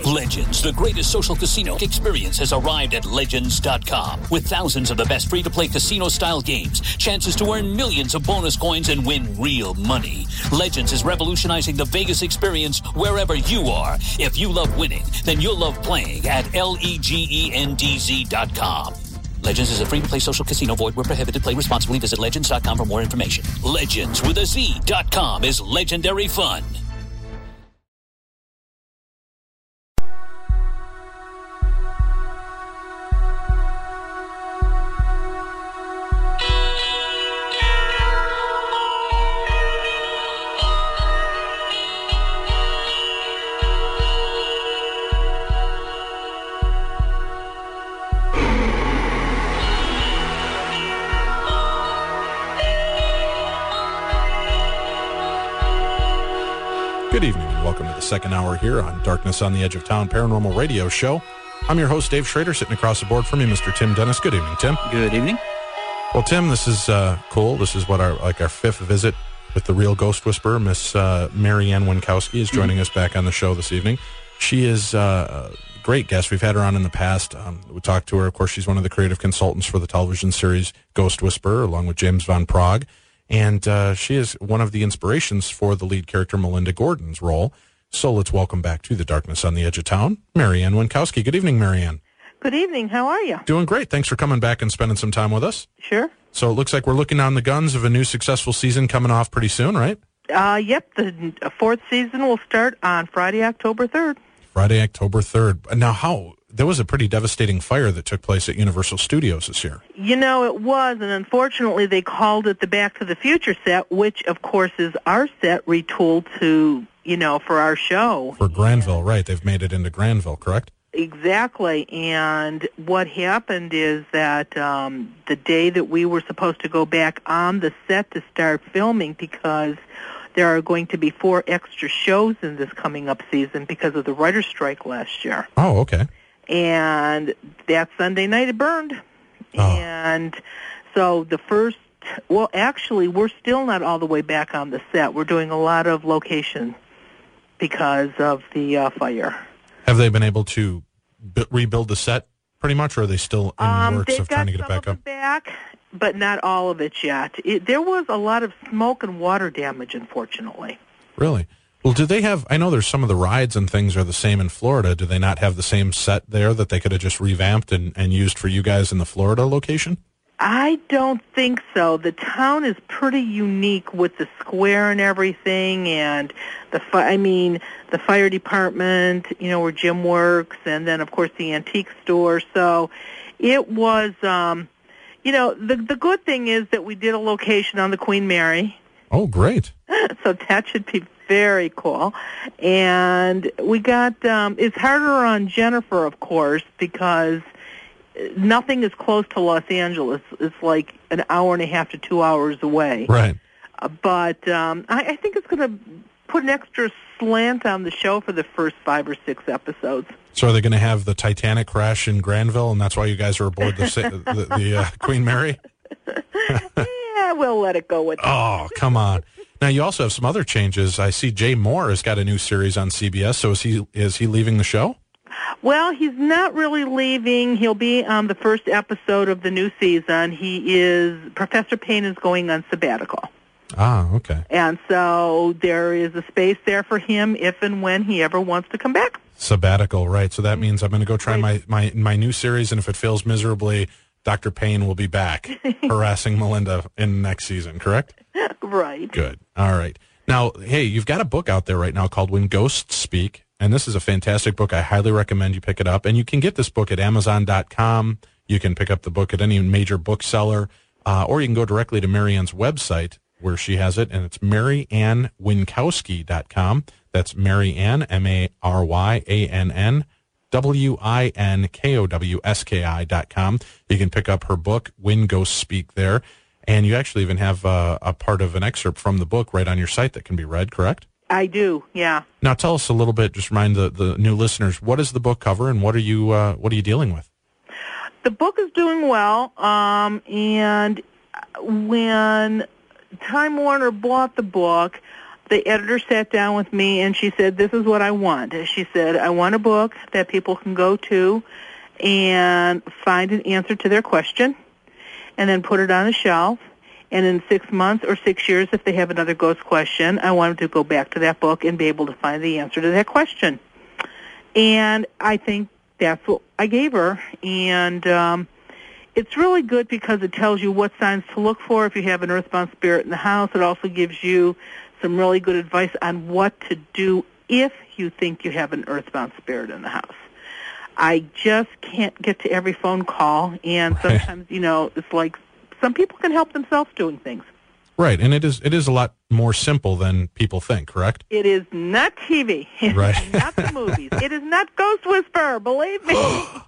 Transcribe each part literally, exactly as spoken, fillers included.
Legends, the greatest social casino experience, has arrived at Legends dot com. With thousands of the best free-to-play casino-style games, chances to earn millions of bonus coins and win real money. Legends is revolutionizing the Vegas experience wherever you are. If you love winning, then you'll love playing at L-E-G-E-N-D-Z dot com. Legends is a free-to-play social casino. Void where prohibited. Play responsibly. Visit Legends dot com for more information. Legends with a Z dot com is legendary fun. Good evening and welcome to the second hour here on Darkness on the Edge of Town Paranormal Radio Show. I'm your host, Dave Schrader, sitting across the board from me, Mister Tim Dennis. Good evening, Tim. Good evening. Well, Tim, this is uh, cool. This is what our like our fifth visit with the real Ghost Whisperer. Miss uh, Mary Ann Winkowski is joining mm-hmm. us back on the show this evening. She is uh, a great guest. We've had her on in the past. Um, we talked to her. Of course, she's one of the creative consultants for the television series Ghost Whisperer, along with James Van Praagh. And uh, she is one of the inspirations for the lead character, Melinda Gordon's role. So let's welcome back to the Darkness on the Edge of Town, Mary Ann Winkowski. Good evening, Mary Ann. Good evening. How are you? Doing great. Thanks for coming back and spending some time with us. Sure. So it looks like we're looking on the guns of a new successful season coming off pretty soon, right? Uh, yep. The fourth season will start on Friday, October third. Friday, October third. Now, how... There was a pretty devastating fire that took place at Universal Studios this year. You know, it was, and unfortunately they called it the Back to the Future set, which, of course, is our set retooled to, you know, for our show. For Granville, right. They've made it into Granville, correct? Exactly, and what happened is that um, the day that we were supposed to go back on the set to start filming, because there are going to be four extra shows in this coming up season because of the writer's strike last year. Oh, okay. And that Sunday night it burned. Oh. And so the first, well, actually, we're still not all the way back on the set. We're doing a lot of location because of the uh, fire. Have they been able to b- rebuild the set pretty much, or are they still in um, works of trying to get it back up? They've got some of it back, but not all of it yet. It, there was a lot of smoke and water damage, unfortunately. Really? Well, do they have, I know there's some of the rides and things are the same in Florida. Do they not have the same set there that they could have just revamped and, and used for you guys in the Florida location? I don't think so. The town is pretty unique with the square and everything, and the fi- I mean, the fire department, you know, where Jim works, and then, of course, the antique store. So it was, um, you know, the the good thing is that we did a location on the Queen Mary. Oh, great. So that should be very cool. And we got, um, it's harder on Jennifer, of course, because nothing is close to Los Angeles. It's like an hour and a half to two hours away. Right. Uh, but um, I, I think it's going to put an extra slant on the show for the first five or six episodes. So are they going to have the Titanic crash in Granville, and that's why you guys are aboard the, the, the uh, Queen Mary? Yeah, we'll let it go with that. Oh, come on. Now, you also have some other changes. I see Jay Moore has got a new series on C B S, so is he is he leaving the show? Well, he's not really leaving. He'll be on the first episode of the new season. He is, Professor Payne is going on sabbatical. Ah, okay. And so there is a space there for him if and when he ever wants to come back. Sabbatical, right. So that means I'm going to go try my, my, my new series, and if it fails miserably, Doctor Payne will be back harassing Melinda in the next season, correct? Right. Good. All right. Now, hey, you've got a book out there right now called When Ghosts Speak, and this is a fantastic book. I highly recommend you pick it up. And you can get this book at Amazon dot com. You can pick up the book at any major bookseller, uh, or you can go directly to Mary Ann's website where she has it, and it's Mary Ann Winkowski dot com. That's Mary Ann, M A R Y A N N, W I N K O W S K I dot com. You can pick up her book, When Ghosts Speak, there. And you actually even have uh, a part of an excerpt from the book right on your site that can be read, correct? I do, yeah. Now tell us a little bit, just remind the, the new listeners, what does the book cover and what are you uh, what are you dealing with? The book is doing well, um, and when Time Warner bought the book, the editor sat down with me and she said, this is what I want. She said, I want a book that people can go to and find an answer to their question and then put it on a shelf. And in six months or six years, if they have another ghost question, I want them to go back to that book and be able to find the answer to that question. And I think that's what I gave her. And um, it's really good because it tells you what signs to look for if you have an earthbound spirit in the house. It also gives you some really good advice on what to do if you think you have an earthbound spirit in the house. I just can't get to every phone call, and sometimes, you know, it's like some people can help themselves doing things. Right, and it is it is a lot more simple than people think, correct? It is not T V. It right. is not the movies. It is not Ghost Whisperer, believe me.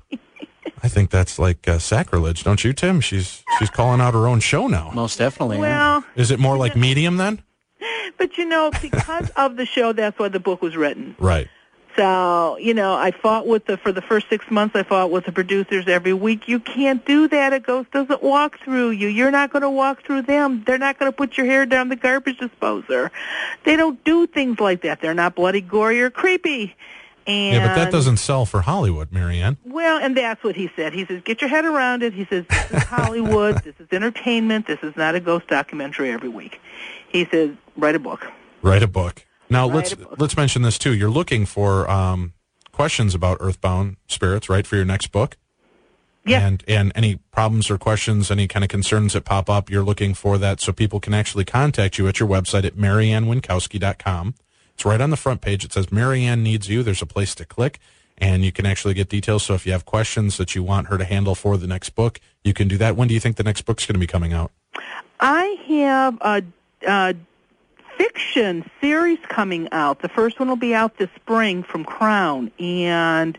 I think that's like uh, sacrilege, don't you, Tim? She's she's calling out her own show now. Most definitely. Well, yeah. Is it more like Medium then? But, you know, because of the show, that's why the book was written. Right. So, you know, I fought with the, for the first six months, I fought with the producers every week. You can't do that. A ghost doesn't walk through you. You're not going to walk through them. They're not going to put your hair down the garbage disposer. They don't do things like that. They're not bloody, gory, or creepy. And, yeah, but that doesn't sell for Hollywood, Marianne. Well, and that's what he said. He says, get your head around it. He says, this is Hollywood. This is entertainment. This is not a ghost documentary every week. He says, write a book. Write a book. Now, Write let's a book. let's mention this, too. You're looking for um, questions about earthbound spirits, right, for your next book? Yeah. And, and any problems or questions, any kind of concerns that pop up, you're looking for that so people can actually contact you at your website at marianne winkowski dot com. It's right on the front page. It says Marianne needs you. There's a place to click, and you can actually get details. So if you have questions that you want her to handle for the next book, you can do that. When do you think the next book's going to be coming out? I have a, a fiction series coming out. The first one will be out this spring from Crown, and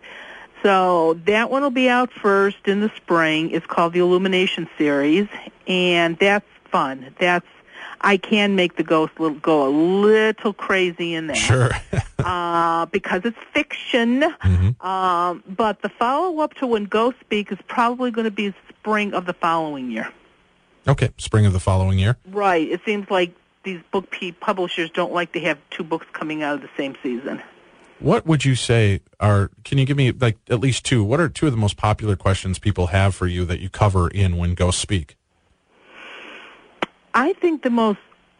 so that one will be out first in the spring. It's called the Illumination series, and that's fun. That's I can make the ghost little, go a little crazy in there. Sure. uh, because it's fiction. Mm-hmm. Um, but the follow-up to When Ghosts Speak is probably going to be spring of the following year. Okay, spring of the following year. Right. It seems like these book p- publishers don't like to have two books coming out of the same season. What would you say are, can you give me like at least two, what are two of the most popular questions people have for you that you cover in When Ghosts Speak? I think the most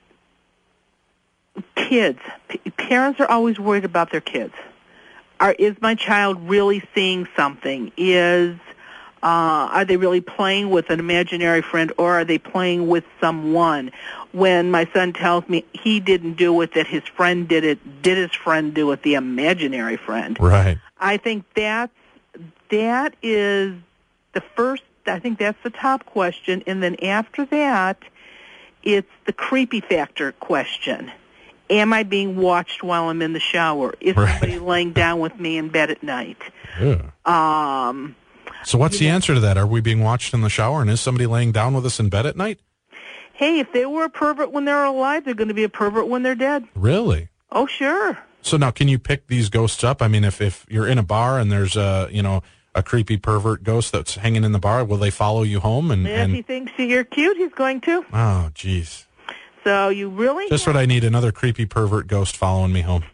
kids, p- parents are always worried about their kids. Are, is my child really seeing something? Is uh, are they really playing with an imaginary friend, or are they playing with someone? When my son tells me he didn't do it, that his friend did it, did his friend do it, the imaginary friend? Right. I think that's, that is the first, I think that's the top question, and then after that, it's the creepy factor question. Am I being watched while I'm in the shower? Is right. somebody laying down with me in bed at night? Yeah. Um, so what's the know, answer to that? Are we being watched in the shower, and is somebody laying down with us in bed at night? Hey, if they were a pervert when they're alive, they're going to be a pervert when they're dead. Really? Oh, sure. So now, can you pick these ghosts up? I mean, if, if you're in a bar and there's a, you know, a creepy pervert ghost that's hanging in the bar, will they follow you home? And, If and... he thinks you're cute, he's going to. Oh, jeez. So you really just have... what I need, another creepy pervert ghost following me home.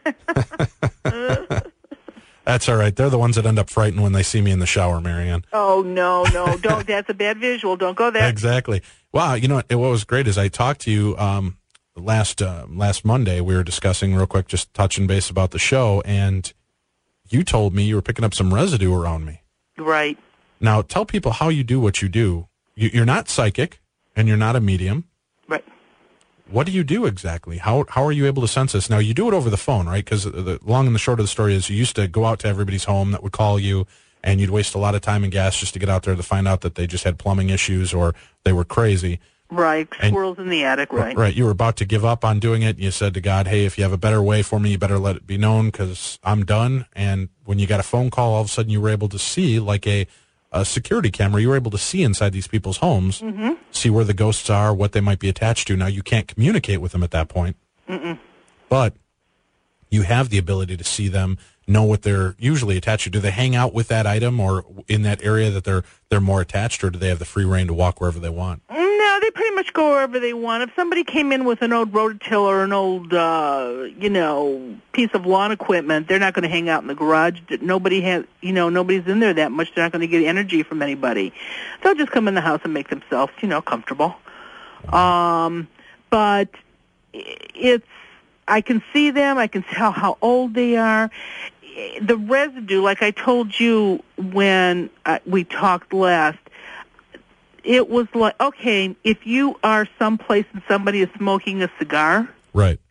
That's all right. They're the ones that end up frightened when they see me in the shower, Marianne. Oh, no, no, don't. That's a bad visual. Don't go there. Exactly. Wow, you know what, what was great is I talked to you um, last uh, last Monday. We were discussing real quick, just touching base about the show, and you told me you were picking up some residue around me. Right. Now, tell people how you do what you do. You, you're not psychic, and you're not a medium. Right. What do you do exactly? How how are you able to sense this? Now, you do it over the phone, right? Because the long and the short of the story is you used to go out to everybody's home that would call you, and you'd waste a lot of time and gas just to get out there to find out that they just had plumbing issues or they were crazy. Right. And, squirrels in the attic, right. Right. You were about to give up on doing it. You said to God, hey, if you have a better way for me, you better let it be known because I'm done. And when you got a phone call, all of a sudden you were able to see like a, a security camera. You were able to see inside these people's homes, mm-hmm. see where the ghosts are, what they might be attached to. Now, you can't communicate with them at that point, Mm-mm. but you have the ability to see them, know what they're usually attached to. Do they hang out with that item or in that area that they're they're more attached, or do they have the free reign to walk wherever they want? No, they they pretty much go wherever they want. If somebody came in with an old rototiller or an old, uh, you know, piece of lawn equipment, they're not going to hang out in the garage. Nobody has, you know, nobody's in there that much. They're not going to get energy from anybody. They'll just come in the house and make themselves, you know, comfortable. Um, but it's, I can see them. I can tell how old they are. The residue, like I told you when uh, we talked last, it was like, okay, if you are someplace and somebody is smoking a cigar, right,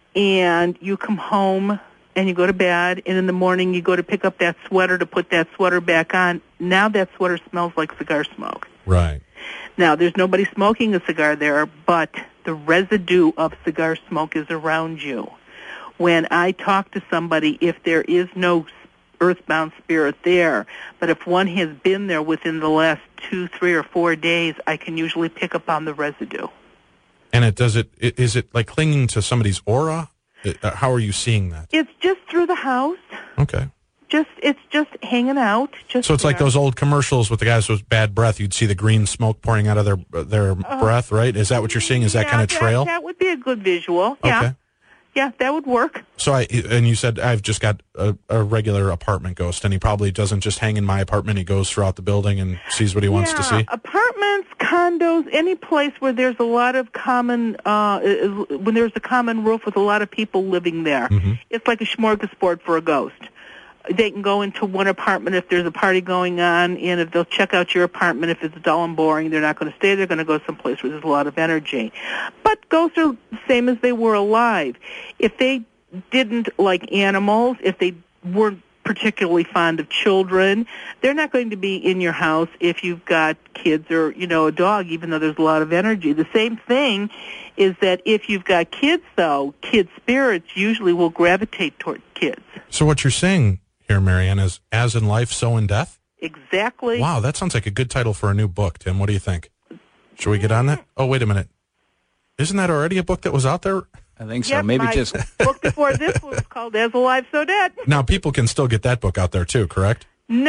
and you come home and you go to bed, and in the morning you go to pick up that sweater to put that sweater back on, now that sweater smells like cigar smoke. Right. Now, there's nobody smoking a cigar there, but the residue of cigar smoke is around you. When I talk to somebody, if there is no earthbound spirit there, but if one has been there within the last two, three, or four days, I can usually pick up on the residue. And it does it, is it like clinging to somebody's aura? How are you seeing that? It's just through the house. Okay. Just It's just hanging out. Just so it's there. like those old commercials with the guys with bad breath. You'd see the green smoke pouring out of their their uh, breath, right? Is that what you're seeing? Is that yeah, kind of trail? That, that would be a good visual. Yeah. Okay. Yeah, that would work. So I and you said I've just got a, a regular apartment ghost, and he probably doesn't just hang in my apartment. He goes throughout the building and sees what he wants yeah, to see. Apartments, condos, any place where there's a lot of common, uh, when there's a common roof with a lot of people living there. Mm-hmm. It's like a smorgasbord for a ghost. They can go into one apartment if there's a party going on, and if they'll check out your apartment, if it's dull and boring, they're not going to stay. They're going to go someplace where there's a lot of energy. But ghosts are the same as they were alive. If they didn't like animals, if they weren't particularly fond of children, they're not going to be in your house if you've got kids or, you know, a dog, even though there's a lot of energy. The same thing is that if you've got kids, though, kid spirits usually will gravitate toward kids. So what you're saying here, Marianne, is as in life, so in death? Exactly. Wow, that sounds like a good title for a new book, Tim. What do you think? Should we get on that? Oh, wait a minute. Isn't that already a book that was out there? I think so. Yep, Maybe my just book before this was called As Alive, So Dead. Now, people can still get that book out there, too, correct?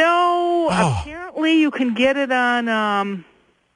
No, Oh. apparently you can get it on um,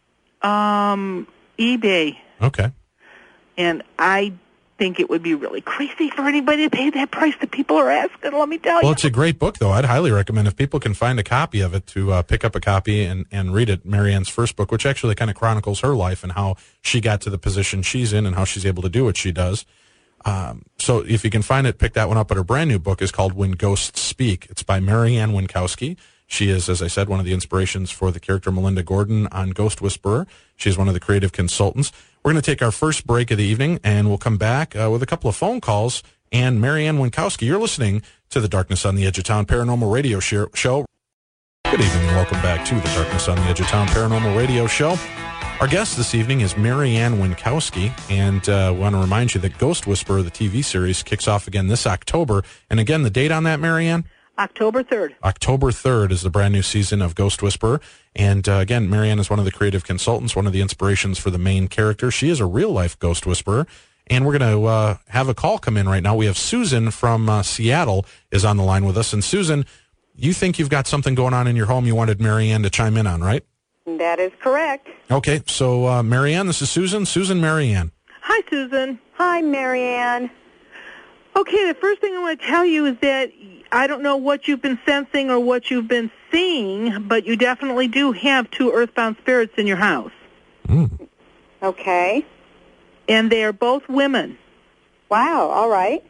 um, eBay. Okay. And I think it would be really crazy for anybody to pay that price that people are asking, let me tell you. Well, it's a great book, though. I'd highly recommend if people can find a copy of it to uh, pick up a copy and, and read it. Marianne's first book, which actually kind of chronicles her life and how she got to the position she's in and how she's able to do what she does. Um, so if you can find it, pick that one up. But her brand new book is called When Ghosts Speak. It's by Marianne Winkowski. She is, as I said, one of the inspirations for the character Melinda Gordon on Ghost Whisperer. She's one of the creative consultants. We're going to take our first break of the evening, and we'll come back uh, with a couple of phone calls. And Marianne Winkowski, you're listening to the Darkness on the Edge of Town Paranormal Radio Show. Good evening, and welcome back to the Darkness on the Edge of Town Paranormal Radio Show. Our guest this evening is Marianne Winkowski, and uh, we want to remind you that Ghost Whisperer, the T V series, kicks off again this October. And again, the date on that, Marianne? October third. October third is the brand new season of Ghost Whisperer. And uh, again, Marianne is one of the creative consultants, one of the inspirations for the main character. She is a real-life Ghost Whisperer. And we're going to uh, have a call come in right now. We have Susan from uh, Seattle is on the line with us. And Susan, you think you've got something going on in your home you wanted Marianne to chime in on, right? That is correct. Okay, so uh, Marianne, this is Susan. Susan Marianne. Hi, Susan. Hi, Marianne. Okay, the first thing I want to tell you is that I don't know what you've been sensing or what you've been seeing, but you definitely do have two earthbound spirits in your house. Mm. Okay. And they are both women. Wow, all right.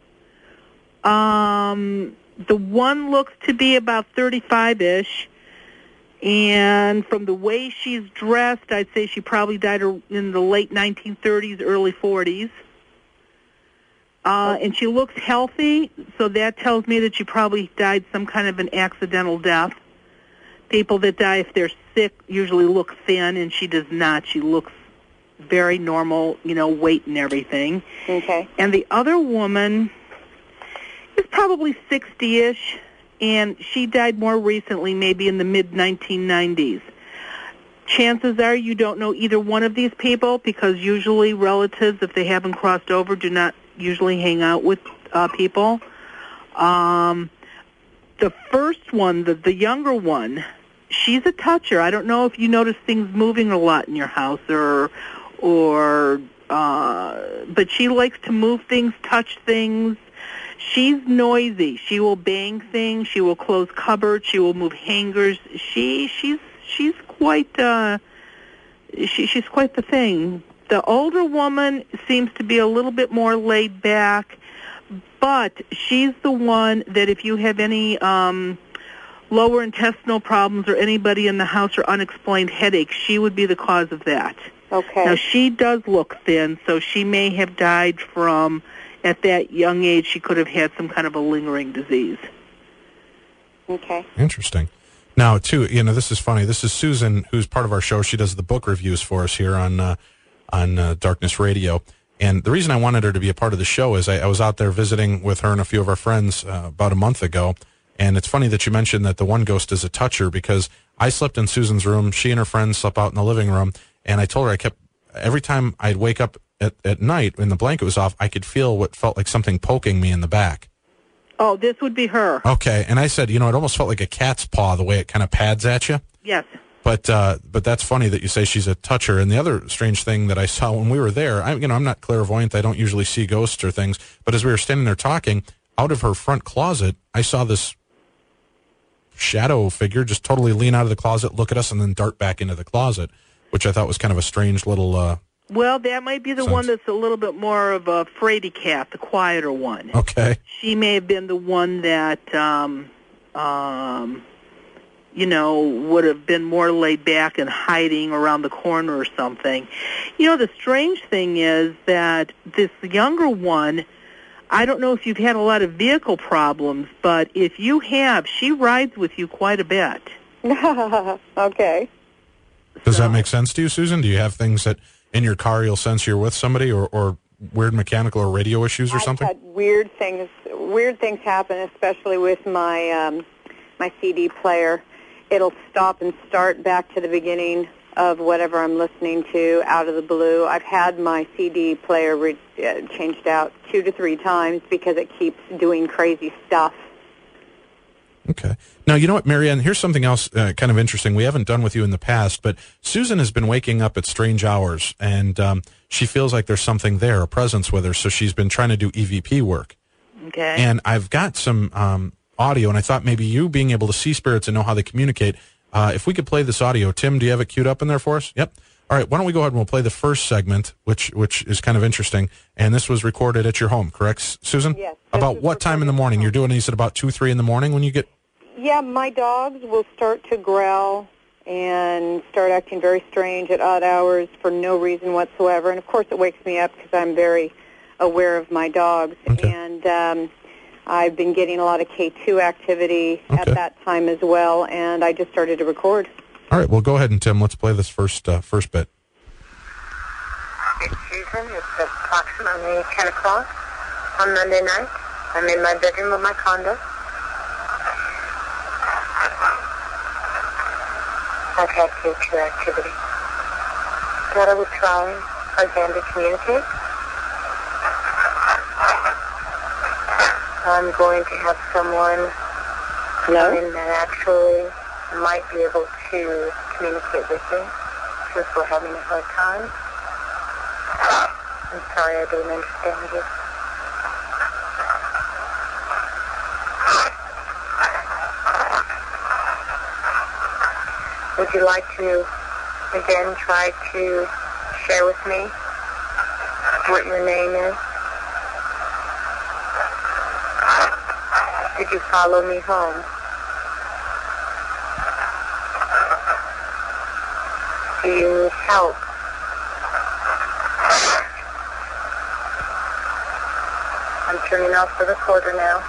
Um, the one looks to be about thirty-five-ish, and from the way she's dressed, I'd say she probably died in the late nineteen thirties, early forties. Uh, and she looks healthy, so that tells me that she probably died some kind of an accidental death. People that die if they're sick usually look thin, and she does not. She looks very normal, you know, weight and everything. Okay. And the other woman is probably sixty-ish, and she died more recently, maybe in the mid nineteen nineties. Chances are you don't know either one of these people, because usually relatives, if they haven't crossed over, do not usually hang out with uh, people. Um, the first one, the, the younger one, she's a toucher. I don't know if you notice things moving a lot in your house or or uh, but she likes to move things, touch things. She's noisy. She will bang things. She will close cupboards. She will move hangers. She she's she's quite uh, she she's quite the thing. The older woman seems to be a little bit more laid back, but she's the one that if you have any um, lower intestinal problems or anybody in the house or unexplained headaches, she would be the cause of that. Okay. Now, she does look thin, so she may have died from, at that young age, she could have had some kind of a lingering disease. Okay. Interesting. Now, too, you know, this is funny. This is Susan, who's part of our show. She does the book reviews for us here on uh, on uh, Darkness Radio. And the reason I wanted her to be a part of the show is I, I was out there visiting with her and a few of our friends uh, about a month ago. And it's funny that you mentioned that the one ghost is a toucher, because I slept in Susan's room. She and her friends slept out in the living room. And I told her I kept, every time I'd wake up at, at night when the blanket was off, I could feel what felt like something poking me in the back. Oh, this would be her. Okay. And I said, you know, it almost felt like a cat's paw, the way it kind of pads at you. Yes. But uh, but that's funny that you say she's a toucher. And the other strange thing that I saw when we were there, I, you know, I'm not clairvoyant. I don't usually see ghosts or things. But as we were standing there talking, out of her front closet, I saw this shadow figure just totally lean out of the closet, look at us, and then dart back into the closet, which I thought was kind of a strange little... Uh, well, that might be the sense. one that's a little bit more of a fraidy cat, the quieter one. Okay. She may have been the one that... Um, um, you know, would have been more laid back and hiding around the corner or something. You know, the strange thing is that this younger one, I don't know if you've had a lot of vehicle problems, but if you have, she rides with you quite a bit. Okay. Does So- that make sense to you, Susan? Do you have things that in your car you'll sense you're with somebody, or, or weird mechanical or radio issues or I've something? had weird things. Weird things happen, especially with my um, my C D player. It'll stop and start back to the beginning of whatever I'm listening to out of the blue. I've had my C D player re- uh, changed out two to three times because it keeps doing crazy stuff. Okay. Now, you know what, Marianne, here's something else uh, kind of interesting we haven't done with you in the past, but Susan has been waking up at strange hours, and um, she feels like there's something there, a presence with her, so she's been trying to do E V P work. Okay. And I've got some um, audio, and I thought maybe you being able to see spirits and know how they communicate, uh, if we could play this audio. Tim, do you have it queued up in there for us? Yep. All right, why don't we go ahead and we'll play the first segment, which which is kind of interesting, and this was recorded at your home, correct, Susan? Yes. About this what was time in the recorded morning? at You're home. doing these at about two, three in the morning when you get... Yeah, my dogs will start to growl and start acting very strange at odd hours for no reason whatsoever. And, of course, it wakes me up because I'm very aware of my dogs. Okay. And um, I've been getting a lot of K two activity Okay. at that time as well, and I just started to record. All right, well, go ahead and, Tim, let's play this first uh, first bit. It's Susan. It's approximately ten o'clock on Monday night. I'm in my bedroom of my condo. I've had K two activity. Thought I would try again to communicate. I'm going to have someone Hello? come in that actually might be able to communicate with me since we're having a hard time. I'm sorry I don't understand you. Would you like to, again, try to share with me what your name is? Did you follow me home? Do you need help? I'm turning off the recorder now.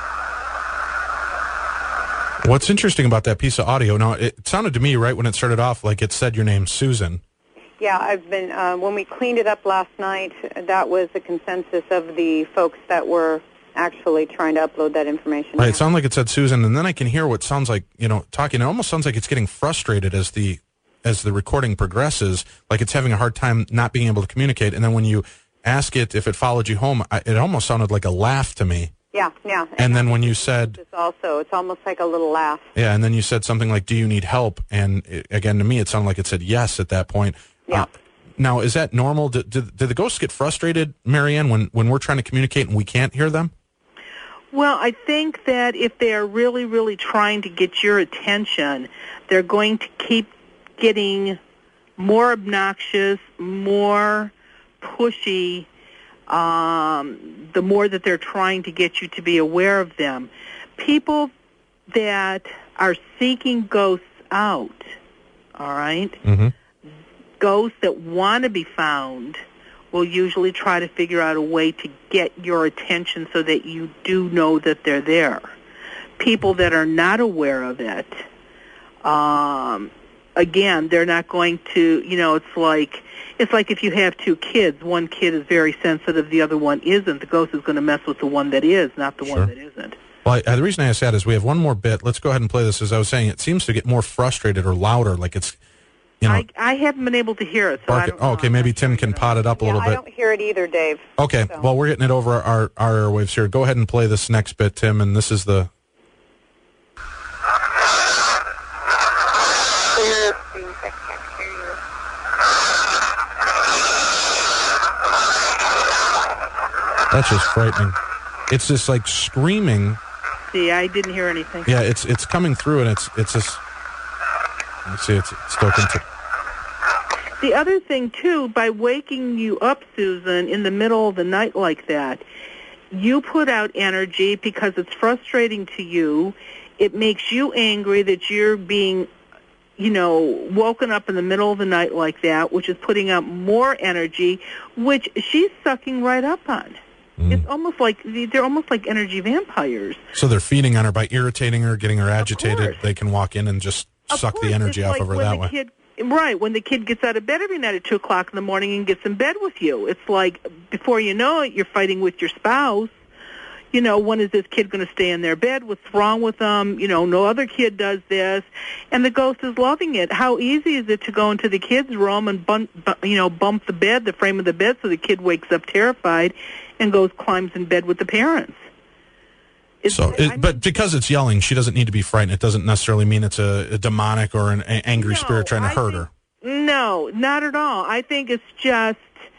What's interesting about that piece of audio, now, it sounded to me, right, when it started off, like it said your name, Susan. Yeah, I've been, uh, when we cleaned it up last night, that was the consensus of the folks that were actually trying to upload that information. Right, now. it sounded like it said Susan, and then I can hear what sounds like, you know, talking. It almost sounds like it's getting frustrated as the as the recording progresses, like it's having a hard time not being able to communicate. And then when you ask it if it followed you home, I, it almost sounded like a laugh to me. Yeah, yeah. And then when you said, It's also, it's almost like a little laugh. yeah, and then you said something like, do you need help? And it, again, to me, it sounded like it said yes at that point. Yeah. Uh, Now, is that normal? Do, do, do the ghosts get frustrated, Marianne, when, when we're trying to communicate and we can't hear them? Well, I think that if they are really, really trying to get your attention, they're going to keep getting more obnoxious, more pushy, um, the more that they're trying to get you to be aware of them. People that are seeking ghosts out, all right, mm-hmm. ghosts that want to be found will usually try to figure out a way to get your attention so that you do know that they're there. People that are not aware of it, um, again, they're not going to, you know, it's like it's like if you have two kids, one kid is very sensitive, the other one isn't. The ghost is going to mess with the one that is, not the Sure. one that isn't. Well, I, the reason I asked that is we have one more bit. Let's go ahead and play this. As I was saying, it seems to get more frustrated or louder, like it's, you know. I, I haven't been able to hear it, so I don't oh, okay, know. maybe Tim can pot it up a yeah, little I bit. don't hear it either, Dave. Okay, so. well, we're getting it over our, our airwaves here. Go ahead and play this next bit, Tim, and this is the... That's just frightening. It's just like screaming. See, I didn't hear anything. Yeah, it's it's coming through, and it's it's just. Let's see, it's, it's still continuing. The other thing, too, by waking you up, Susan, in the middle of the night like that, you put out energy because it's frustrating to you. It makes you angry that you're being, you know, woken up in the middle of the night like that, which is putting out more energy, which she's sucking right up on. Mm. It's almost like, they're almost like energy vampires. So they're feeding on her by irritating her, getting her agitated. They can walk in and just of suck course. the energy it's off like of her when that the way. Kid, right, when the kid gets out of bed every night at two o'clock in the morning and gets in bed with you. It's like, before you know it, you're fighting with your spouse. You know, when is this kid going to stay in their bed? What's wrong with them? You know, no other kid does this. And the ghost is loving it. How easy is it to go into the kid's room and, bump, you know, bump the bed, the frame of the bed, so the kid wakes up terrified and goes, climbs in bed with the parents? It's, so, it, I mean, but because it's yelling, she doesn't need to be frightened. It doesn't necessarily mean it's a, a demonic or an a- angry no, spirit trying to I hurt think, her. No, not at all. I think it's just...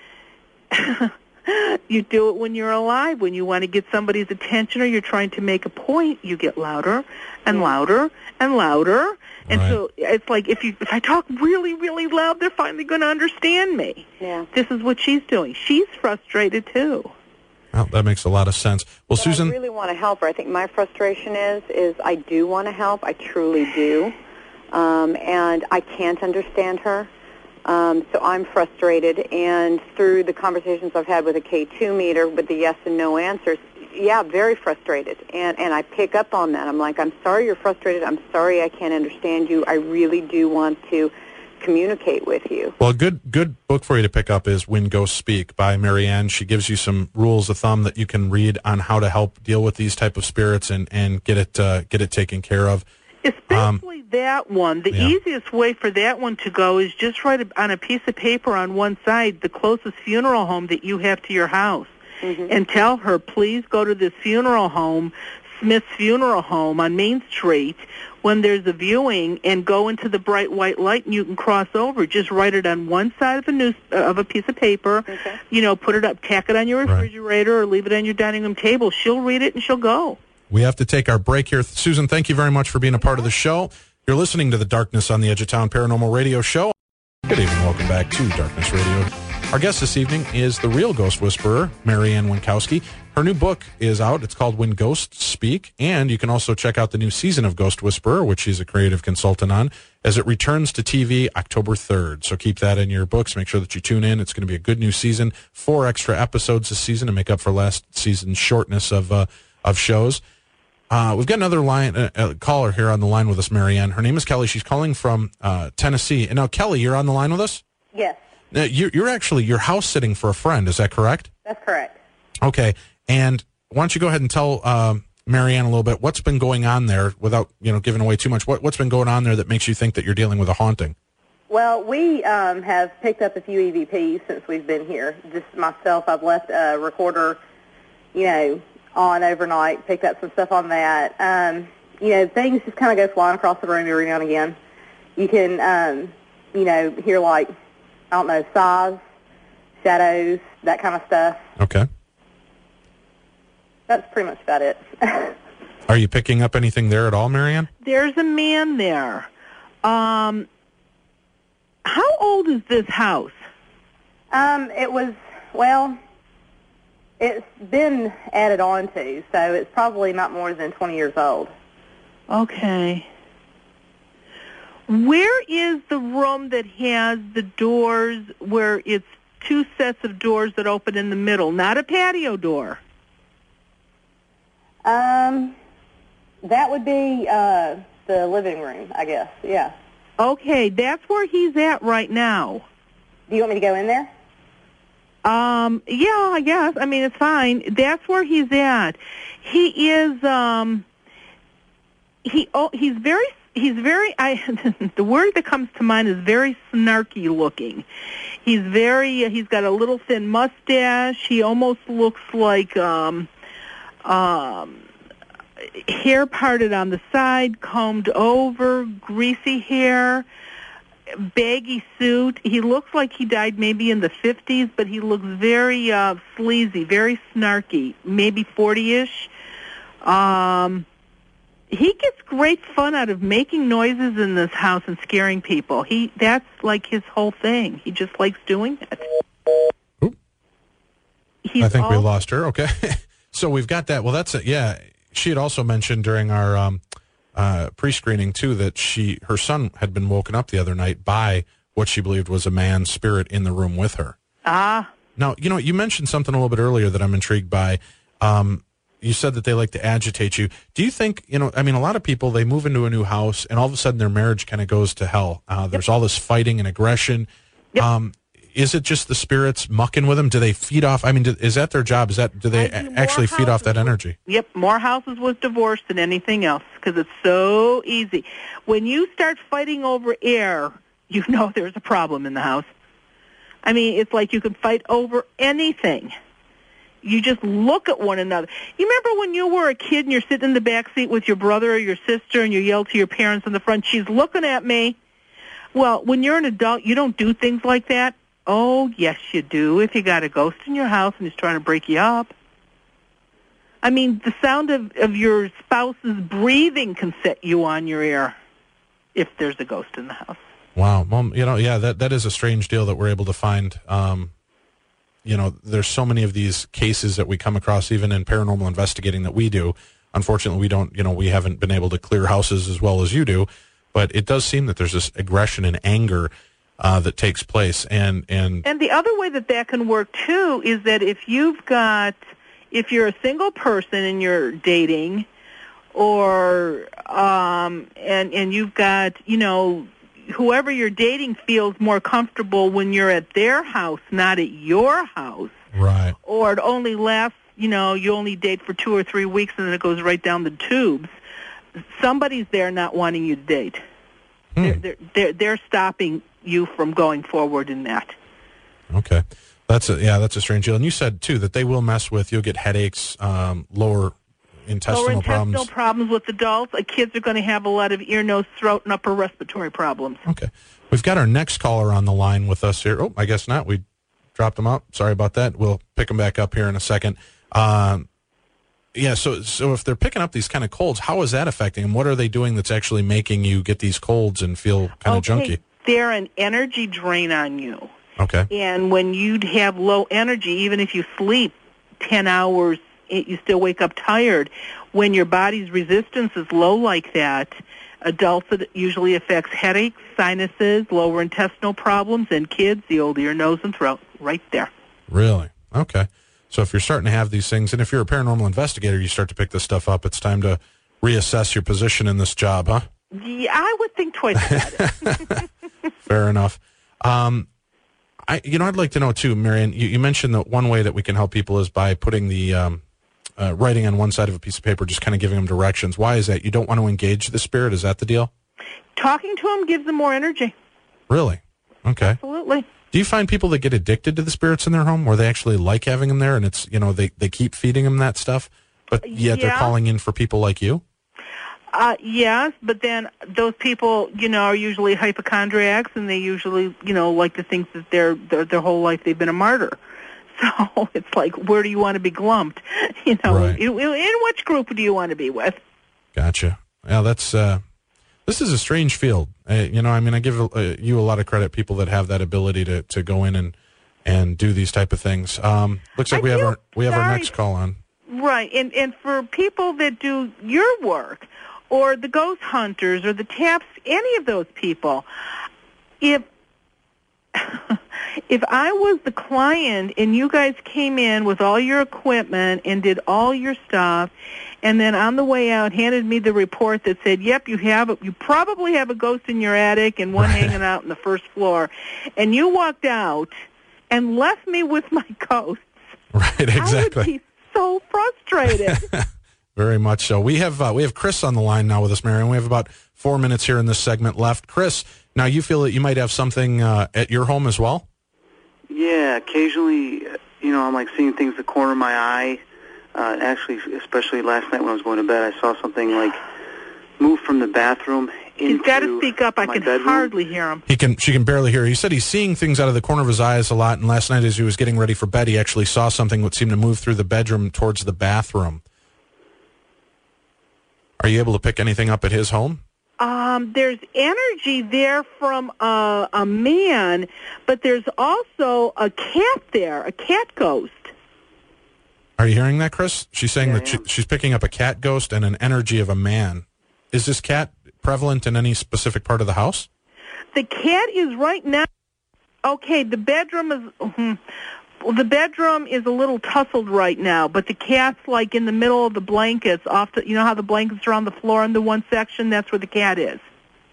You do it when you're alive. When you want to get somebody's attention or you're trying to make a point, you get louder and louder and louder. And right. so it's like if you if I talk really, really loud, they're finally going to understand me. Yeah. This is what she's doing. She's frustrated, too. Well, that makes a lot of sense. Well, but Susan... I really want to help her. I think my frustration is, is I do want to help. I truly do. Um, and I can't understand her. Um, so I'm frustrated, and through the conversations I've had with a K two meter with the yes and no answers, yeah, very frustrated. And, and I pick up on that. I'm like, I'm sorry you're frustrated. I'm sorry I can't understand you. I really do want to communicate with you. Well, a good, good book for you to pick up is When Ghosts Speak by Marianne. She gives you some rules of thumb that you can read on how to help deal with these type of spirits and, and get it uh, get it taken care of. Especially um, that one. The yeah. easiest way for that one to go is just write on a piece of paper on one side the closest funeral home that you have to your house. Mm-hmm. And tell her, please go to this funeral home, Smith's Funeral Home on Main Street, when there's a viewing, and go into the bright white light and you can cross over. Just write it on one side of a news uh, of a piece of paper. Okay. You know, put it up, tack it on your refrigerator right. or leave it on your dining room table. She'll read it and she'll go. We have to take our break here. Susan, thank you very much for being a part of the show. You're listening to the Darkness on the Edge of Town Paranormal Radio Show. Good evening. Welcome back to Darkness Radio. Our guest this evening is the real ghost whisperer, Marianne Winkowski. Her new book is out. It's called When Ghosts Speak, and you can also check out the new season of Ghost Whisperer, which she's a creative consultant on, as it returns to T V October third. So keep that in your books. Make sure that you tune in. It's going to be a good new season. Four extra episodes this season to make up for last season's shortness of uh, of shows. Uh, we've got another line uh, uh, caller here on the line with us, Marianne. Her name is Kelly. She's calling from uh, Tennessee. And now, Kelly, you're on the line with us? Yes. Now, you're, you're actually, you're house sitting for a friend. Is that correct? That's correct. Okay. And why don't you go ahead and tell uh, Marianne a little bit what's been going on there without, you know, giving away too much. What, what's been going on there that makes you think that you're dealing with a haunting? Well, we um, have picked up a few E V Ps since we've been here. Just myself, I've left a recorder, you know, on overnight, picked up some stuff on that. Um, you know, things just kind of go flying across the room every now and again. You can, um, you know, hear like I don't know, size, shadows, that kind of stuff. Okay. That's pretty much about it. Are you picking up anything there at all, Marianne? There's a man there. Um, how old is this house? Um, it was, well, it's been added on to, so it's probably not more than twenty years old. Okay. Where is the room that has the doors where it's two sets of doors that open in the middle, not a patio door? Um, that would be uh, the living room, I guess, yeah. Okay, that's where he's at right now. Do you want me to go in there? Um, yeah, I guess. I mean, it's fine. That's where he's at. He is, um, he, oh, he's very, he's very, I, the word that comes to mind is very snarky looking. He's very, he's got a little thin mustache. He almost looks like, um, um, hair parted on the side, combed over, greasy hair, baggy suit. He looks like he died maybe in the fifties, but he looks very uh, sleazy, very snarky, maybe forty-ish. Um, he gets great fun out of making noises in this house and scaring people. He that's like his whole thing. He just likes doing it. Oop. He's I think all- we lost her. Okay. So we've got that. Well, that's it. Yeah. She had also mentioned during our um, uh, pre-screening, too, that she her son had been woken up the other night by what she believed was a man's spirit in the room with her. Ah. Now, you know, you mentioned something a little bit earlier that I'm intrigued by. Um, you said that they like to agitate you. Do you think, you know, I mean, a lot of people, they move into a new house, and all of a sudden their marriage kind of goes to hell. Uh, there's Yep. all this fighting and aggression. Yep. Um, is it just the spirits mucking with them? Do they feed off? I mean, do, is that their job? Is that do they I do a- actually more feed off that houses energy? Yep, more houses with divorce than anything else because it's so easy. When you start fighting over air, you know there's a problem in the house. I mean, it's like you can fight over anything. You just look at one another. You remember when you were a kid and you're sitting in the back seat with your brother or your sister and you yell to your parents in the front, she's looking at me. Well, when you're an adult, you don't do things like that. Oh, yes, you do. If you got a ghost in your house and he's trying to break you up. I mean, the sound of, of your spouse's breathing can set you on your ear if there's a ghost in the house. Wow. Well, you know, yeah, that, that is a strange deal that we're able to find. Um, you know, there's so many of these cases that we come across, even in paranormal investigating that we do. Unfortunately, we don't, you know, we haven't been able to clear houses as well as you do. But it does seem that there's this aggression and anger Uh, that takes place, and and And the other way that that can work too is that if you've got, if you're a single person and you're dating, or um, and and you've got, you know, whoever you're dating feels more comfortable when you're at their house, not at your house, right, or it only lasts, you know, you only date for two or three weeks and then it goes right down the tubes. Somebody's there not wanting you to date. Hmm. They're, they're they're they're stopping you from going forward in that. Okay, that's a yeah, that's a strange deal. And you said too that they will mess with. You'll get headaches, um, lower intestinal Lower intestinal problems. problems with adults. Uh, kids are going to have a lot of ear, nose, throat, and upper respiratory problems. Okay, we've got our next caller on the line with us here. Oh, I guess not. We dropped them out. Sorry about that. We'll pick them back up here in a second. Um, yeah. So so if they're picking up these kind of colds, how is that affecting them? What are they doing that's actually making you get these colds and feel kind of okay. junky? They're an energy drain on you. Okay. And when you'd have low energy, even if you sleep ten hours, it, you still wake up tired. When your body's resistance is low like that, adults, it usually affects headaches, sinuses, lower intestinal problems, and kids, the old ear, nose, and throat, right there. Really? Okay. So if you're starting to have these things, and if you're a paranormal investigator, you start to pick this stuff up, it's time to reassess your position in this job, huh? Yeah, I would think twice about it. Fair enough. Um, I, you know, I'd like to know too, Marian. You, you mentioned that one way that we can help people is by putting the um, uh, writing on one side of a piece of paper, just kind of giving them directions. Why is that? You don't want to engage the spirit. Is that the deal? Talking to them gives them more energy. Really? Okay. Absolutely. Do you find people that get addicted to the spirits in their home, where they actually like having them there, and it's, you know, they they keep feeding them that stuff, but yet Yeah. they're calling in for people like you? Uh, yes, but then those people, you know, are usually hypochondriacs, and they usually, you know, like to think that they're, their their whole life they've been a martyr. So it's like, where do you want to be glumped? You know, Right. in, in which group do you want to be with? Gotcha. Yeah, that's uh, this is a strange field. Uh, you know, I mean, I give uh, you a lot of credit, people that have that ability to, to go in and, and do these type of things. Um, looks like I we have feel our we have our sorry. next call on. Right, and and for people that do your work, or the ghost hunters, or the taps, any of those people, if if I was the client and you guys came in with all your equipment and did all your stuff, and then on the way out handed me the report that said, "Yep, you have, a, you probably have a ghost in your attic and one Right. hanging out on the first floor," and you walked out and left me with my ghosts, Right, exactly. I would be so frustrated. Very much so. We have uh, we have Chris on the line now with us, Marion. We have about four minutes here in this segment left. Chris, now you feel that you might have something uh, at your home as well? Yeah, occasionally, uh, you know, I'm like seeing things the corner of my eye. Uh, actually, especially last night when I was going to bed, I saw something like move from the bathroom into He's got to speak up. I my can bedroom. hardly hear him. He can. She can barely hear. He said he's seeing things out of the corner of his eyes a lot, and last night as he was getting ready for bed, he actually saw something that seemed to move through the bedroom towards the bathroom. Are you able to pick anything up at his home? Um, there's energy there from a, a man, but there's also a cat there, a cat ghost. Are you hearing that, Chris? She's saying Yeah, that I she, am. she's picking up a cat ghost and an energy of a man. Is this cat prevalent in any specific part of the house? The cat is right now. Okay, the bedroom is. mhm. Well, the bedroom is a little tussled right now, but the cat's like in the middle of the blankets. Off the, you know how the blankets are on the floor in the one section. That's where the cat is.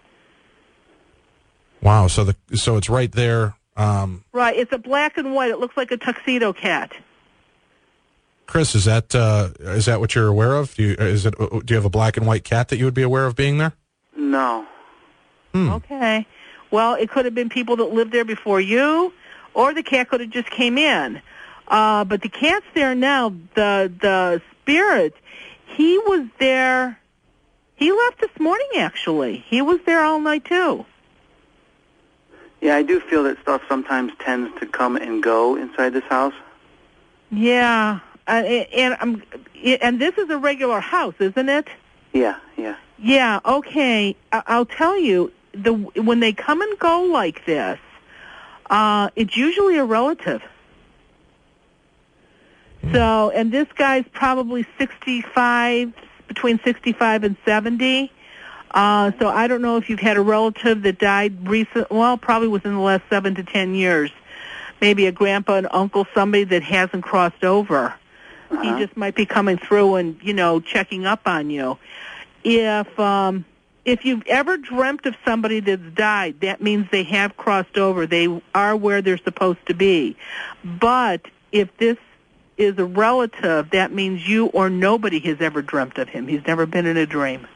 Wow. So the so it's right there. Um, Right. It's a black and white. It looks like a tuxedo cat. Chris, is that uh, is that what you're aware of? Do you is it? Do you have a black and white cat that you would be aware of being there? No. Hmm. Okay. Well, it could have been people that lived there before you, or the cat could have just came in. Uh, but the cat's there now. The the spirit, he was there. He left this morning, actually. He was there all night, too. Yeah, I do feel that stuff sometimes tends to come and go inside this house. Yeah. Uh, and I'm, and this is a regular house, isn't it? Yeah, yeah. Yeah, okay. I- I'll tell you, the when they come and go like this, uh, it's usually a relative. So, and this guy's probably sixty-five, between sixty-five and seventy. Uh, so I don't know if you've had a relative that died recent, well, probably within the last seven to ten years. Maybe a grandpa, an uncle, somebody that hasn't crossed over. Uh-huh. He just might be coming through and, you know, checking up on you. If um, if you've ever dreamt of somebody that's died, that means they have crossed over. They are where they're supposed to be. But if this is a relative, that means you or nobody has ever dreamt of him. He's never been in a dream.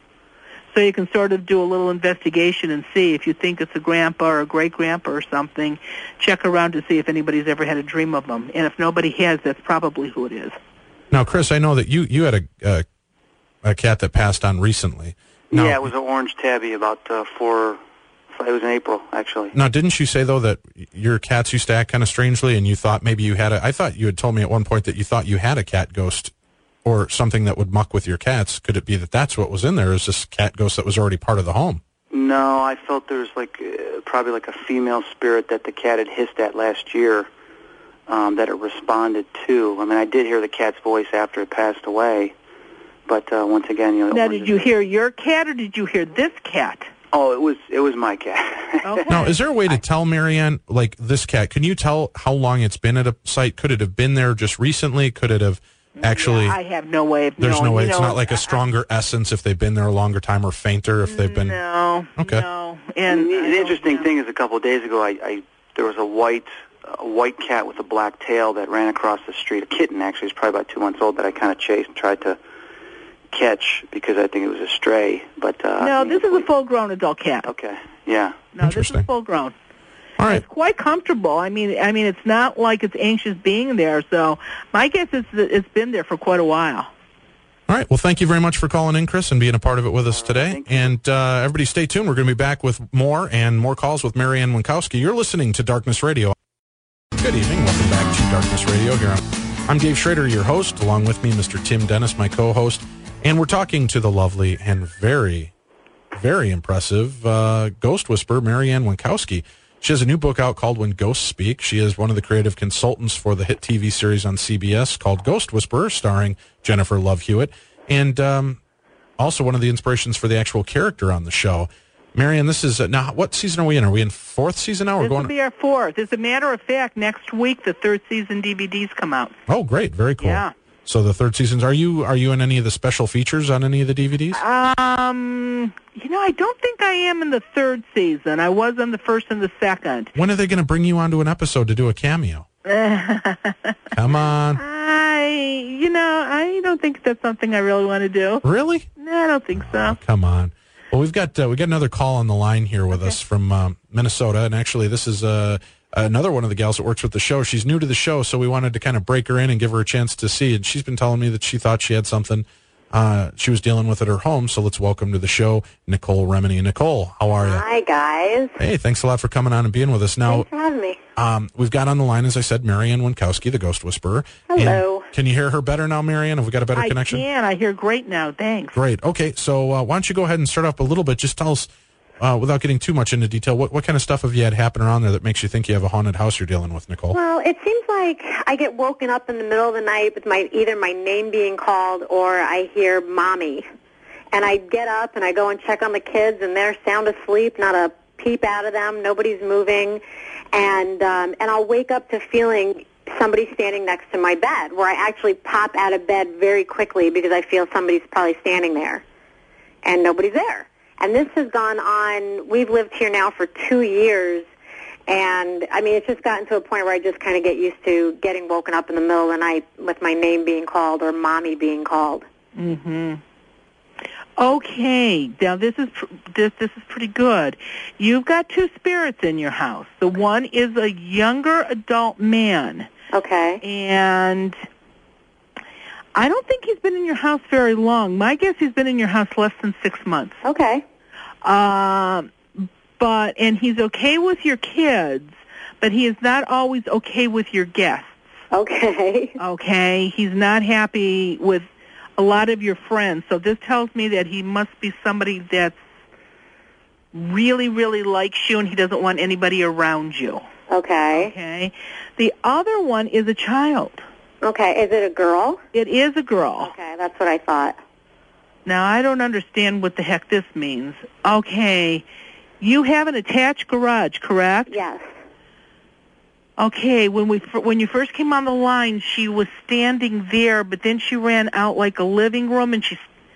So you can sort of do a little investigation and see if you think it's a grandpa or a great-grandpa or something. Check around to see if anybody's ever had a dream of them. And if nobody has, that's probably who it is. Now, Chris, I know that you, you had a, a a cat that passed on recently. Now, yeah, it was an orange tabby about uh, four, it was in April, actually. Now, didn't you say, though, that your cats used to act kind of strangely and you thought maybe you had a... I thought you had told me at one point that you thought you had a cat ghost or something that would muck with your cats. Could it be that that's what was in there, is this cat ghost that was already part of the home? No, I felt there was like uh, probably like a female spirit that the cat had hissed at last year um, that it responded to. I mean, I did hear the cat's voice after it passed away, but uh, once again, you know. Now, did you hear your cat or did you hear this cat? Oh, it was it was my cat. Okay. Now, is there a way to tell, Marianne, like this cat, can you tell how long it's been at a site? Could it have been there just recently? Could it have actually... Yeah, I have no way of There's knowing. no way. You It's know, not like a stronger essence if they've been there a longer time or fainter if they've been... No, Okay. no. And And the, I the don't interesting know. thing is, a couple of days ago, I, I there was a white a white cat with a black tail that ran across the street. A kitten, actually, it was probably about two months old, that I kind of chased and tried to catch because I think it was a stray. But uh, No, I mean, this is a full-grown adult cat. Okay, yeah. No, this Interesting. is full-grown. All right. It's quite comfortable. I mean, I mean, it's not like it's anxious being there. So my guess is that it's been there for quite a while. All right. Well, thank you very much for calling in, Chris, and being a part of it with us today. And uh, everybody stay tuned. We're going to be back with more and more calls with Marianne Winkowski. You're listening to Darkness Radio. Good evening. Welcome back to Darkness Radio here. On, I'm Dave Schrader, your host. Along with me, Mister Tim Dennis, my co-host. And we're talking to the lovely and very, very impressive uh, ghost whisperer, Marianne Winkowski. She has a new book out called When Ghosts Speak. She is one of the creative consultants for the hit T V series on C B S called Ghost Whisperer, starring Jennifer Love Hewitt, and um, also one of the inspirations for the actual character on the show. Marianne, this is, uh, now, what season are we in? Are we in fourth season now? We're this going will be our fourth. As a matter of fact, next week the third season D V Ds come out. Oh, great. Very cool. Yeah. So the third seasons, are you are you in any of the special features on any of the D V Ds? Um, you know, I don't think I am in the third season. I was on the first and the second. When are they going to bring you onto an episode to do a cameo? Come on. I, you know, I don't think that's something I really want to do. Really? No, I don't think so. Oh, come on. Well, we've got uh, we got another call on the line here with okay. us from um, Minnesota, and actually this is uh, another one of the gals that works with the show. She's new to the show, so we wanted to kind of break her in and give her a chance to see. And she's been telling me that she thought she had something uh, she was dealing with at her home. So let's welcome to the show Nicole Remini. Nicole, how are you? Hi, guys. Hey, thanks a lot for coming on and being with us. Now, Thanks for having me. Um, we've got on the line, as I said, Marianne Winkowski, the Ghost Whisperer. Hello. And can you hear her better now, Marianne? Have we got a better I connection? I can. I hear great now. Thanks. Great. Okay, so uh, why don't you go ahead and start off a little bit. Just tell us, uh, without getting too much into detail, what, what kind of stuff have you had happen around there that makes you think you have a haunted house you're dealing with, Nicole? Well, it seems like I get woken up in the middle of the night with my either my name being called or I hear mommy. And I get up and I go and check on the kids, and they're sound asleep, not a peep out of them. Nobody's moving. And um, and I'll wake up to feeling somebody standing next to my bed, where I actually pop out of bed very quickly because I feel somebody's probably standing there, and nobody's there. And this has gone on. We've lived here now for two years, and I mean, it's just gotten to a point where I just kind of get used to getting woken up in the middle of the night with my name being called or mommy being called. Mm-hmm. Okay, now this is this this is pretty good. You've got two spirits in your house. The one is a younger adult man. Okay. And I don't think he's been in your house very long. My guess he's been in your house less than six months. Okay. Um, but and he's okay with your kids, but he is not always okay with your guests. Okay. Okay, he's not happy with a lot of your friends. So this tells me that he must be somebody that's really, really likes you, and he doesn't want anybody around you. Okay. Okay. The other one is a child. Okay. Is it a girl? It is a girl. Okay, that's what I thought. Now, I don't understand what the heck this means. Okay. You have an attached garage, correct? Yes. Okay, when we when you first came on the line, she was standing there, but then she ran out like a living room, and she's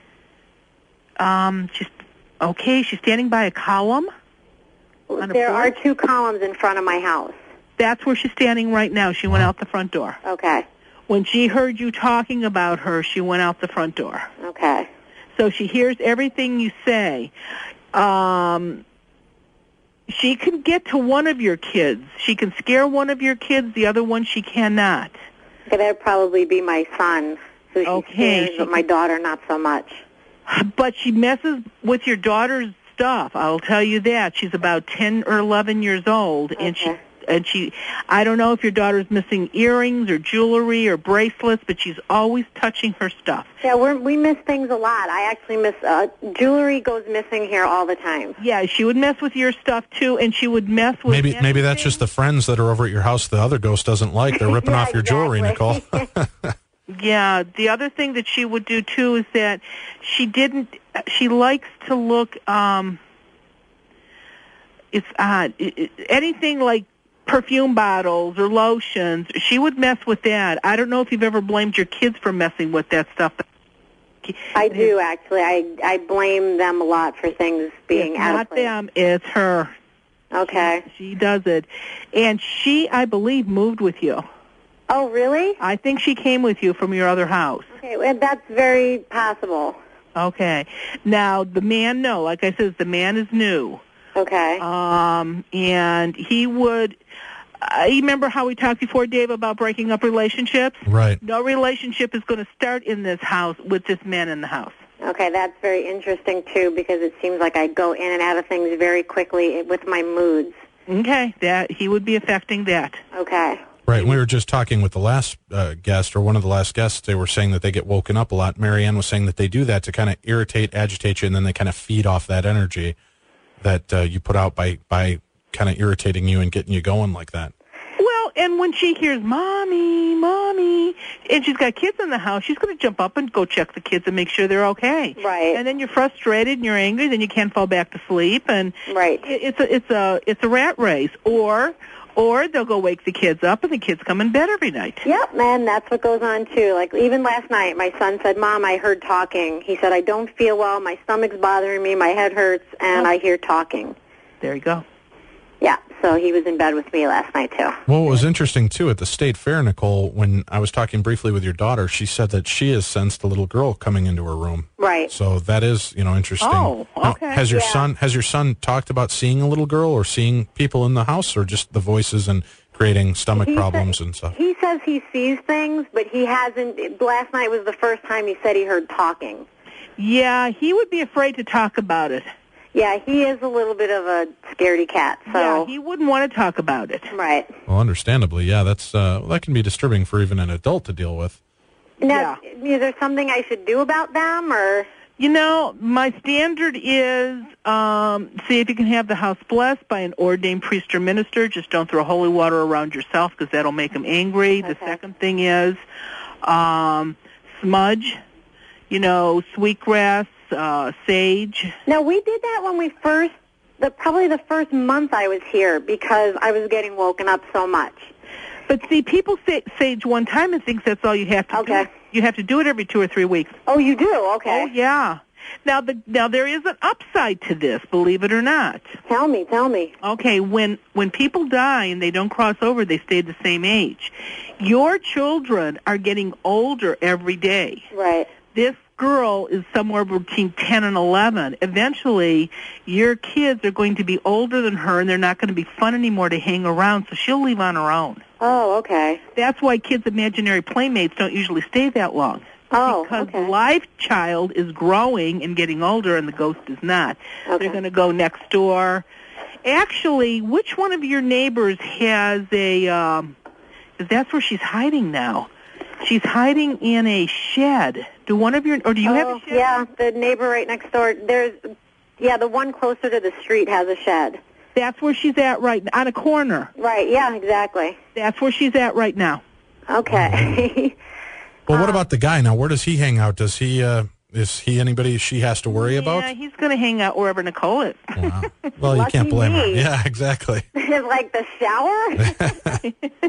um she's okay. She's standing by a column. On a There are porch. two columns in front of my house. That's where she's standing right now. She went out the front door. Okay. When she heard you talking about her, she went out the front door. Okay. So she hears everything you say. Um, she can get to one of your kids. She can scare one of your kids. The other one she cannot. Okay, that'd probably be my son, who she Okay, scares, she but my daughter not so much. But she messes with your daughter's stuff. I'll tell you that. She's about ten or eleven years old, and she Okay. and she. I don't know if your daughter's missing earrings or jewelry or bracelets, but she's always touching her stuff. Yeah, we're, we miss things a lot. I actually miss uh, jewelry goes missing here all the time. Yeah, she would mess with your stuff too, and she would mess with. Maybe maybe that's anything. just the friends that are over at your house the other ghost doesn't like. They're ripping Yeah, off your jewelry, Nicole. exactly. Yeah, the other thing that she would do too is that she didn't. She likes to look. Um, it's odd. It, it, anything like perfume bottles or lotions, she would mess with that. I don't know if you've ever blamed your kids for messing with that stuff. I do, actually. I I blame them a lot for things being It's out not of place. them. It's her. Okay. She, she does it, and she, I believe, moved with you. Oh, really? I think she came with you from your other house. Okay, well, that's very possible. Okay. Now, the man, no. Like I said, the man is new. Okay. Um, and he would, uh, you remember how we talked before, Dave, about breaking up relationships? Right. No relationship is going to start in this house with this man in the house. Okay, that's very interesting, too, because it seems like I go in and out of things very quickly with my moods. Okay, that he would be affecting that. Okay. Right, and we were just talking with the last uh, guest, or one of the last guests, they were saying that they get woken up a lot. Marianne was saying that they do that to kind of irritate, agitate you, and then they kind of feed off that energy that uh, you put out by, by kind of irritating you and getting you going like that. Well, and when she hears, Mommy, Mommy, and she's got kids in the house, she's going to jump up and go check the kids and make sure they're okay. Right. And then you're frustrated and you're angry, then you can't fall back to sleep, and right. it, it's a it's a it's a rat race. Or or they'll go wake the kids up, and the kids come in bed every night. Yep, man, that's what goes on too. Like even last night, my son said, "Mom, I heard talking." He said, "I don't feel well. My stomach's bothering me. My head hurts, and oh. I hear talking." There you go. Yeah, so he was in bed with me last night, too. Well, what was interesting, too, at the State Fair, Nicole, when I was talking briefly with your daughter, she said that she has sensed a little girl coming into her room. Right. So that is, you know, interesting. Oh, okay. Now, has your yeah. son has your son talked about seeing a little girl or seeing people in the house, or just the voices and creating stomach he problems said, and stuff? He says he sees things, but he hasn't. Last night was the first time he said he heard talking. Yeah, he would be afraid to talk about it. Yeah, he is a little bit of a scaredy cat. So. Yeah, he wouldn't want to talk about it. Right. Well, understandably, yeah, that's uh, that can be disturbing for even an adult to deal with. Now, Yeah. is there something I should do about them, or? You know, my standard is um, see if you can have the house blessed by an ordained priest or minister. Just don't throw holy water around yourself because that'll make them angry. Okay. The second thing is um, smudge, you know, sweetgrass, uh, sage. No, we did that when we first, the probably the first month I was here because I was getting woken up so much. But see, people say sage one time and think that's all you have to Okay. do. You have to do it every two or three weeks. Oh, you do? Okay. Oh, yeah. Now, the now there is an upside to this, believe it or not. Tell me, tell me. Okay, when when people die and they don't cross over, they stay the same age. Your children are getting older every day. Right. This girl is somewhere between ten and eleven. Eventually, your kids are going to be older than her, and they're not going to be fun anymore to hang around, so she'll leave on her own. Oh, okay. That's why kids' imaginary playmates don't usually stay that long. Oh, Because okay. the live child is growing and getting older, and the ghost is not. Okay. They're going to go next door. Actually, which one of your neighbors has a, um, that's where she's hiding now. She's hiding in a shed. Do one of your, or do you oh, have a shed? Yeah, the neighbor right next door. There's, yeah, the one closer to the street has a shed. That's where she's at right now, on a corner. Right, yeah, exactly. That's where she's at right now. Okay. Well, what about the guy now? Where does he hang out? Does he uh, is he anybody she has to worry about? Yeah, he's going to hang out wherever Nicole is. Wow. Well, you can't Lucky blame her. me. Yeah, exactly. Like the shower?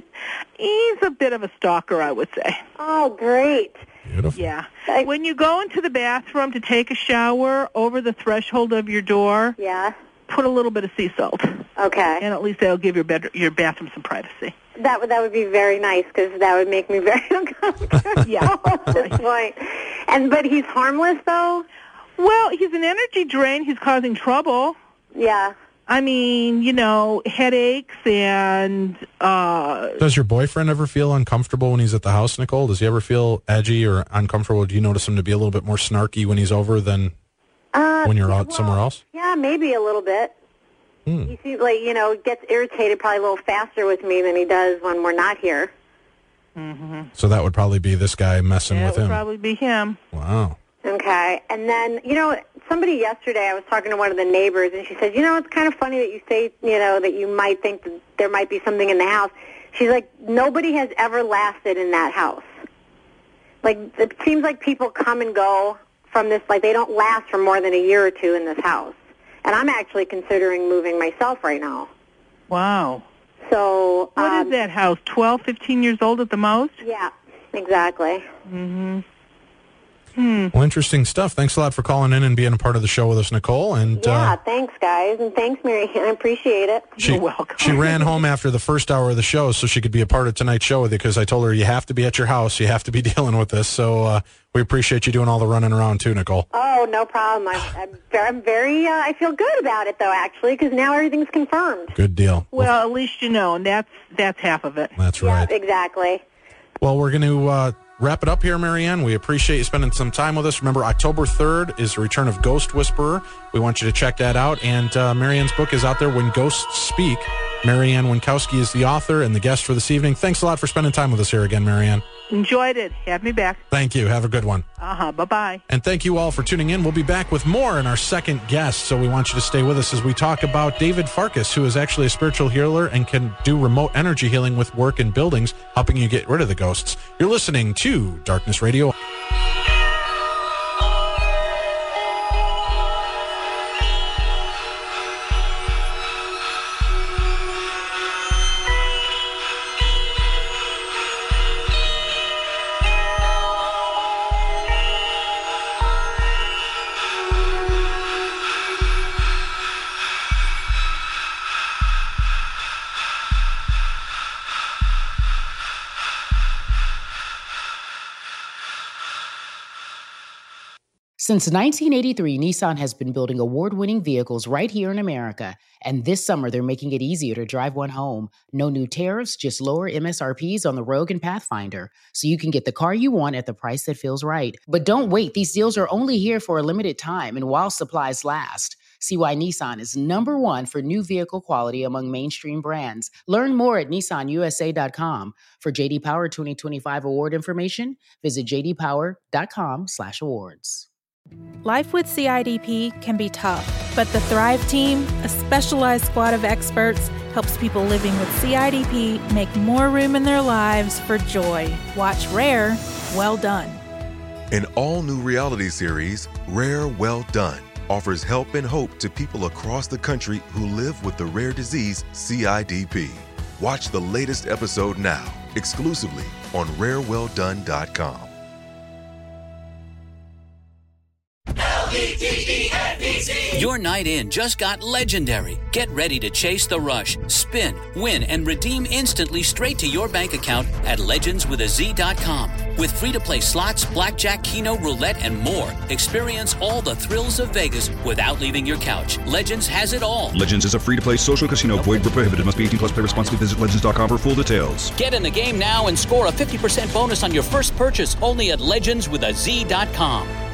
He's a bit of a stalker, I would say. Oh, great. Beautiful. Yeah. I- When you go into the bathroom to take a shower, over the threshold of your door, Yeah. put a little bit of sea salt, Okay. and at least that'll give your bed, your bathroom some privacy. That would that would be very nice because that would make me very uncomfortable. Yeah. At this point. And but he's harmless though. Well, he's an energy drain. He's causing trouble. Yeah. I mean, you know, headaches and uh Does your boyfriend ever feel uncomfortable when he's at the house, Nicole? Does he ever feel edgy or uncomfortable? Do you notice him to be a little bit more snarky when he's over than Uh, when you're yeah, out well, somewhere else? Yeah, maybe a little bit. Hmm. He seems like you know gets irritated probably a little faster with me than he does when we're not here. So that would probably be this guy messing that with would him. probably be him. Wow. Okay. And then, you know, somebody yesterday, I was talking to one of the neighbors, and she said, you know, it's kind of funny that you say, you know, that you might think that there might be something in the house. She's like, nobody has ever lasted in that house. Like, it seems like people come and go from this, like, they don't last for more than a year or two in this house. And I'm actually considering moving myself right now. Wow. So, What um, is that house? Twelve, fifteen years old at the most? Yeah, exactly. Mm-hmm. Hmm. Well, interesting stuff. Thanks a lot for calling in and being a part of the show with us, Nicole. And Yeah, uh, thanks, guys, and thanks, Mary Ann. I appreciate it. she, You're welcome. She ran home after the first hour of the show so she could be a part of tonight's show with you, because I told her you have to be at your house. You have to be dealing with this. So uh, we appreciate you doing all the running around, too, Nicole. Oh, no problem. I'm, I'm very, I'm very uh, I feel good about it, though, actually, because now everything's confirmed. Good deal. Well, at least you know, and that's that's half of it. That's Yeah, right. exactly. Well, we're going to uh, wrap it up here, Marianne. We appreciate you spending some time with us. Remember, October third is the return of Ghost Whisperer. We want you to check that out. And uh, Marianne's book is out there, When Ghosts Speak. Marianne Winkowski is the author and the guest for this evening. Thanks a lot for spending time with us here again, Marianne. Enjoyed it. Have me back. Thank you. Have a good one. Uh-huh. Bye-bye. And thank you all for tuning in. We'll be back with more in our second guest, so we want you to stay with us as we talk about David Farkas, who is actually a spiritual healer and can do remote energy healing with work in buildings, helping you get rid of the ghosts. You're listening to Darkness Radio. Since nineteen eighty-three, Nissan has been building award-winning vehicles right here in America. And this summer, they're making it easier to drive one home. No new tariffs, just lower M S R Ps on the Rogue and Pathfinder. So you can get the car you want at the price that feels right. But don't wait. These deals are only here for a limited time and while supplies last. See why Nissan is number one for new vehicle quality among mainstream brands. Learn more at Nissan U S A dot com. For J D Power twenty twenty-five award information, visit j d power dot com slash awards. Life with C I D P can be tough, but the Thrive Team, a specialized squad of experts, helps people living with C I D P make more room in their lives for joy. Watch Rare, Well Done. An all-new reality series, Rare Well Done, offers help and hope to people across the country who live with the rare disease C I D P. Watch the latest episode now, exclusively on rare well done dot com. Your night in just got legendary. Get ready to chase the rush, spin, win, and redeem instantly straight to your bank account at legends with a z dot com. With free-to-play slots, blackjack, keno, roulette, and more, experience all the thrills of Vegas without leaving your couch. Legends has it all. Legends is a free-to-play social casino. Void where prohibited. Must be eighteen plus. Play responsibly. Visit legends dot com for full details. Get in the game now and score a fifty percent bonus on your first purchase only at legends with a z dot com.